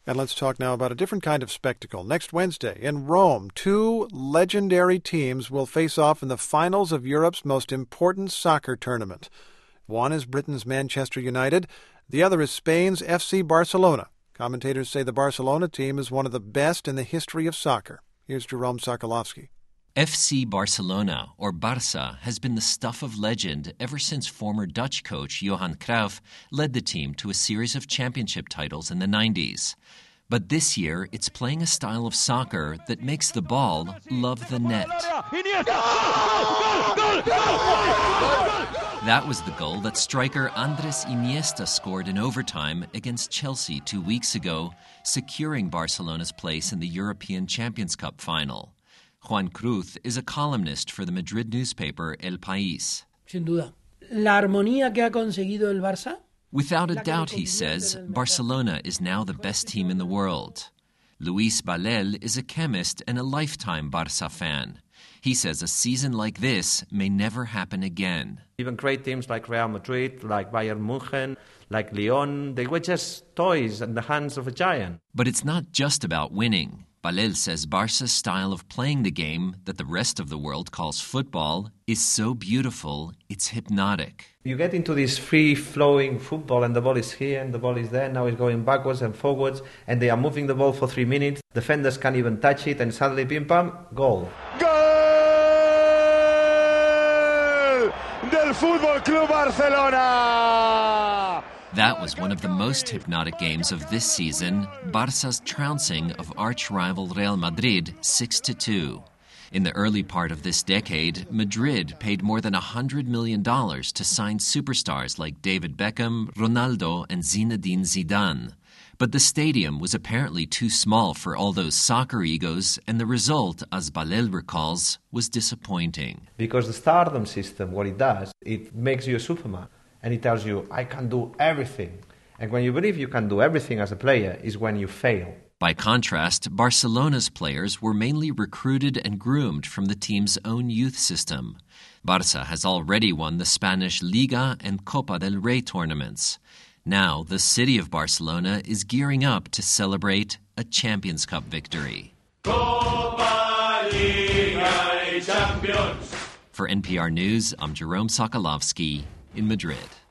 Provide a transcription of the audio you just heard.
And let's talk now about a different kind of spectacle. Next Wednesday in Rome, two legendary teams will face off in the finals of Europe's most important soccer tournament. One is Britain's Manchester United. The other is Spain's FC Barcelona. Commentators say the Barcelona team is one of the best in the history of soccer. Here's Jerome Sokolovsky. FC Barcelona, or Barça, has been the stuff of legend ever since former Dutch coach Johan Cruyff led the team to a series of championship titles in the 90s. But this year, it's playing a style of soccer that makes the ball love the net. That was the goal that striker Andres Iniesta scored in overtime against Chelsea 2 weeks ago, securing Barcelona's place in the European Champions Cup final. Juan Cruz is a columnist for the Madrid newspaper El País. Sin duda. La armonía que ha conseguido el Barça. Without a doubt, he says, Barcelona is now the best team in the world. Luis Balel is a chemist and a lifetime Barça fan. He says a season like this may never happen again. Even great teams like Real Madrid, like Bayern München, like Lyon, they were just toys in the hands of a giant. But it's not just about winning. Balel says Barca's style of playing the game that the rest of the world calls football is so beautiful, it's hypnotic. You get into this free-flowing football and the ball is here and the ball is there. Now it's going backwards and forwards and they are moving the ball for 3 minutes. Defenders can't even touch it and suddenly, pim-pam, goal. Goal del Fútbol Club Barcelona! That was one of the most hypnotic games of this season, Barça's trouncing of arch-rival Real Madrid 6-2. In the early part of this decade, Madrid paid more than $100 million to sign superstars like David Beckham, Ronaldo, and Zinedine Zidane. But the stadium was apparently too small for all those soccer egos, and the result, as Balel recalls, was disappointing. Because the stardom system, what it does, it makes you a Superman. And it tells you, I can do everything. And when you believe you can do everything as a player is when you fail. By contrast, Barcelona's players were mainly recruited and groomed from the team's own youth system. Barça has already won the Spanish Liga and Copa del Rey tournaments. Now, the city of Barcelona is gearing up to celebrate a Champions Cup victory. Copa, Liga y Champions. For NPR News, I'm Jerome Sokolovsky in Madrid.